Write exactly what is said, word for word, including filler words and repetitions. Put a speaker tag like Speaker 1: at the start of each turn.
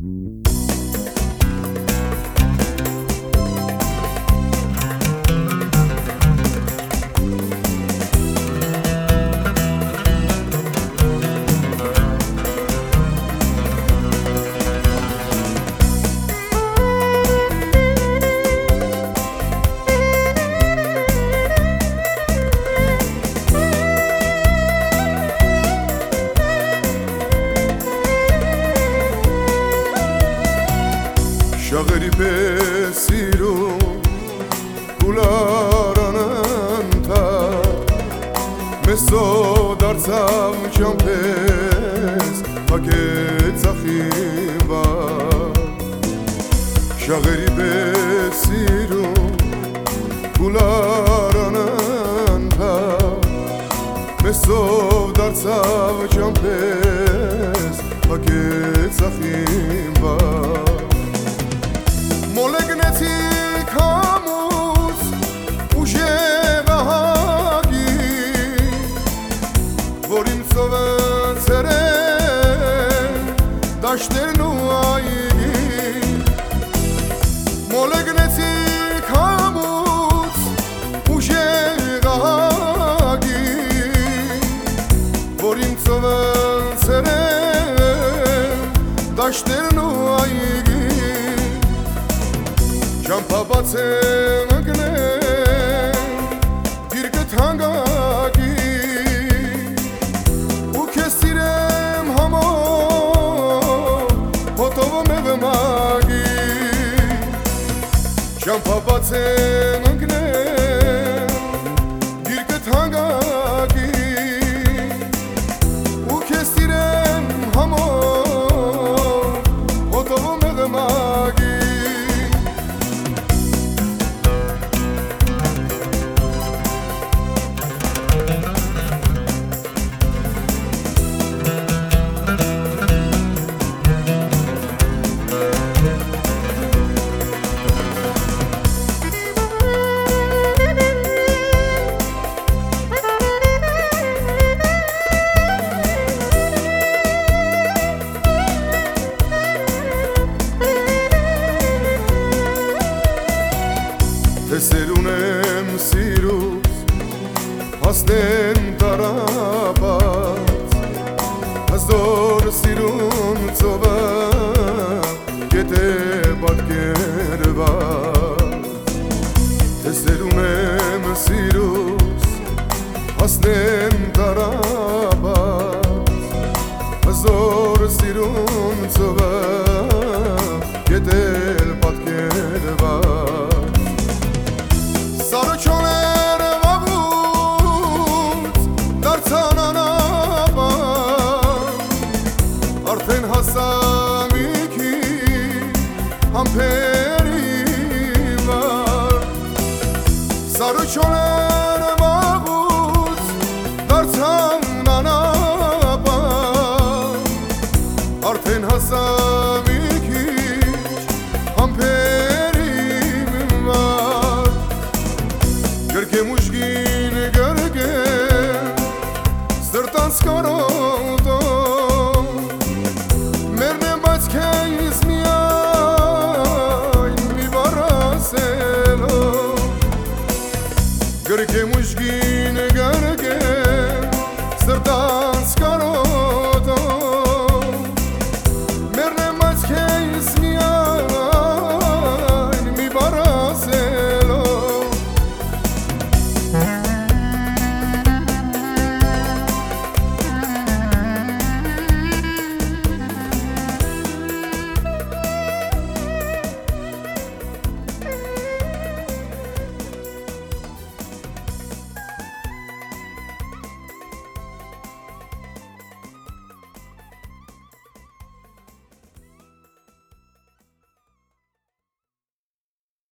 Speaker 1: Շաղերի պես սիրում կուլարանն թար Մեսով դարձավ ճամպես հակեց ախին վար Շաղերի պես սիրում կուլարանն թար Մեսով դարձավ ճամպես հակեց ախին վար Մոլեգնեցիք համուց ուժեղ ահագի Որ իմ ծովը ծերեն դաշտերն ու այգի Մոլեգնեցիք համուց ուժեղ ահագի Որ իմ ծովը ծերեն դաշտերն ու այգի Ճամփաբաց եմ ընկնել դիրքդ հանգակի ու քեզ սիրեմ համոտ հոտով մեղմագի Ճամփաբաց եմ ընկնել դիրքդ հանգակի ու քեզ սիրեմ համոտ հոտով մեղմագի Տեսեր ունեմ սիրուց հասնեն տարապած Հազոր սիրուն ծովը գետ է պատկերված Տեսեր ունեմ սիրուց հասնեն տարապած Հազոր սիրուն ծովը գետ է պատկերված Սարոչոներ վաղուց դարձան անապան Արդեն հասամիքի համպերի վար Սարոչոներ վաղուց դարձան անապան Արդեն հասամիքի